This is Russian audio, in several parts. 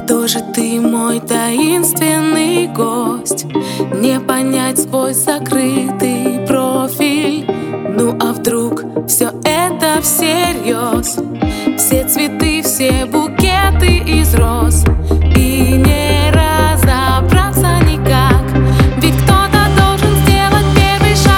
Кто же ты, мой таинственный гость? Не понять свой закрытый профиль. Ну а вдруг все это всерьез? Все цветы, все букеты из роз, и не разобраться никак, ведь кто-то должен сделать первый шаг.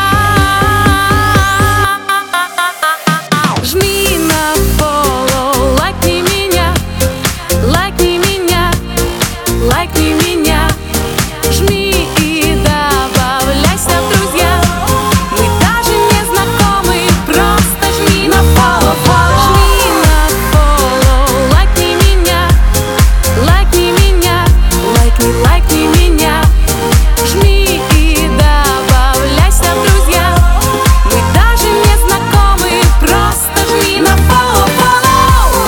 Жми на follow, лайкни меня, лайкни меня, лайкни меня. Жми и добавляйся в друзья. Мы даже не знакомы, просто жми на follow, follow. Жми на follow, лайкни меня, лайкни меня, лайкни, лайкни меня. Жми и добавляйся в друзья. Мы даже не знакомы, просто жми на follow, follow.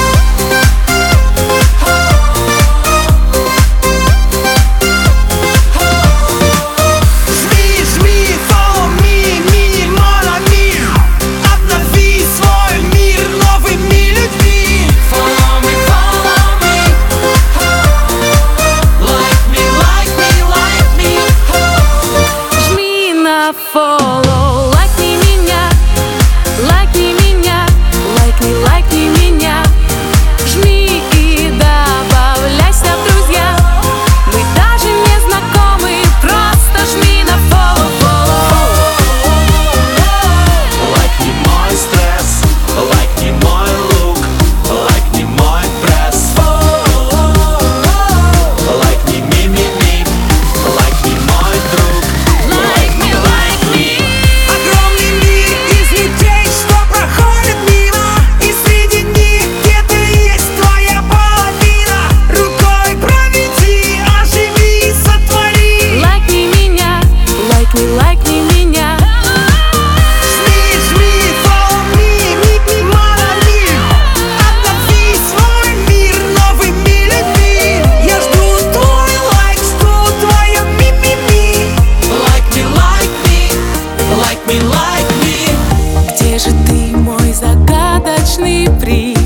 Жми, жми, follow me, me, mon ami. Обнови свой мир новыми людьми. Follow me, like me, like me, like me. Жми на follow, лайкни меня, лайкни меня, лайкни, лайкни меня. Жми и добавляйся в друзья. Мы даже не знакомы, просто жми на follow, follow. Лайкни мой стресс, лайкни мой лук, лайкни мой пресс. Лайкни ми, лайкни мой друг. Like me, like me. Огромный мир из людей, что проходят мимо, и среди них где-то есть твоя половина. Рукой проведи, оживи, сотвори. Лайкни меня, лайкни меня. Жми, жми, follow me, mon ami. Обнови свой мир новыми людьми. Я жду твой лайк, жду твое ми. Like me, like me. Где же ты, мой загадочный приз?